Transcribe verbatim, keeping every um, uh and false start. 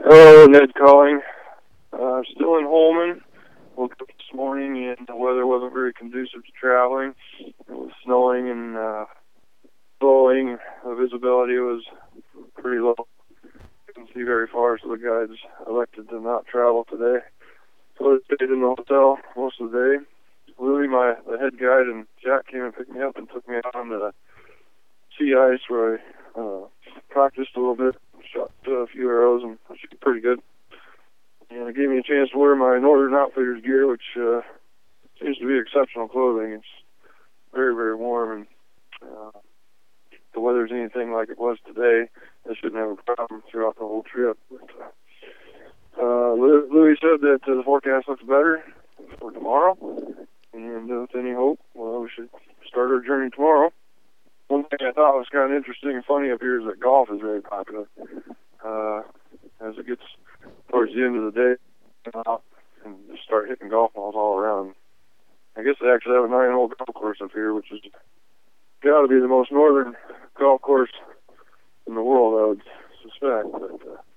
Hello, Ned calling. Uh, still in Holman. Woke up this morning and the weather wasn't very conducive to traveling. It was snowing and uh, blowing. The visibility was pretty low. Couldn't see very far, so the guides elected to not travel today. So I stayed in the hotel most of the day. Louie, my the head guide, and Jack came and picked me up and took me out on the sea ice where I uh, practiced a little bit, shot uh, a few arrows, and I shot pretty good. And it gave me a chance to wear my Northern Outfitters gear, which uh, seems to be exceptional clothing. It's very, very warm, and uh, if the weather's anything like it was today, I shouldn't have a problem throughout the whole trip. But, uh, uh, Louis said that uh, the forecast looks better for tomorrow, and uh, with any hope, well, we should start our journey tomorrow. One thing I thought was kind of interesting and funny up here is that golf is very popular. Uh, as it gets towards the end of the day, come out and just start hitting golf balls all around. I guess they actually have a nine-hole golf course up here, which is got to be the most northern golf course in the world, I would suspect. But uh,